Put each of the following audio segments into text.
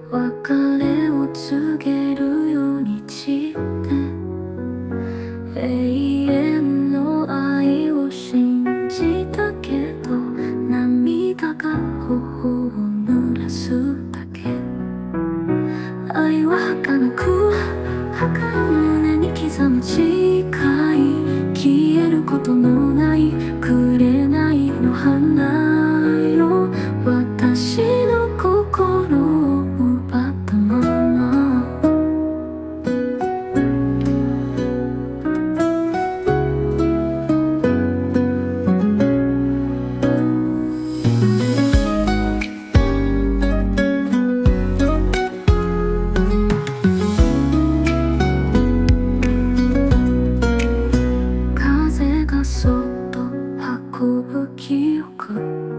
別れを告げるようにして永遠の愛を信じたけど、涙が頬を濡らすだけ。愛は儚く胸に刻む誓い、消えることのない紅の花よ。私の心を奪ったまま風がそっと運ぶ記憶、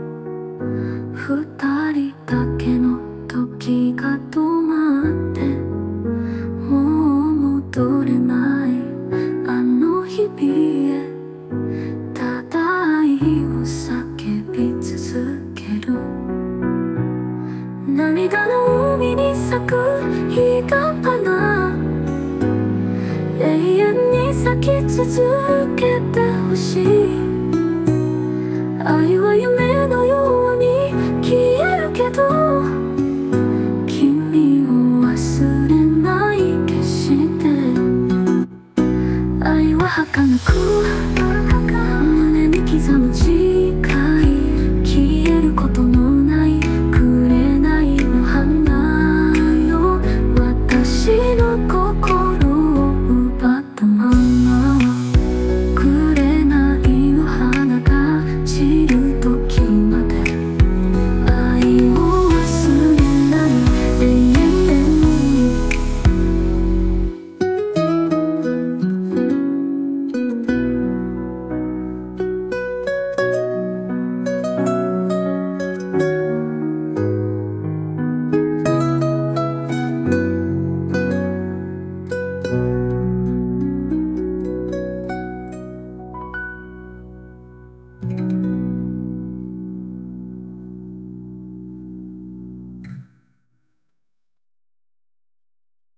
二人だけの時が止まって、もう戻れないあの日々へ、ただ愛を叫び続ける。涙の海に咲く彼岸花、永遠に咲き続けてほしい。愛は夢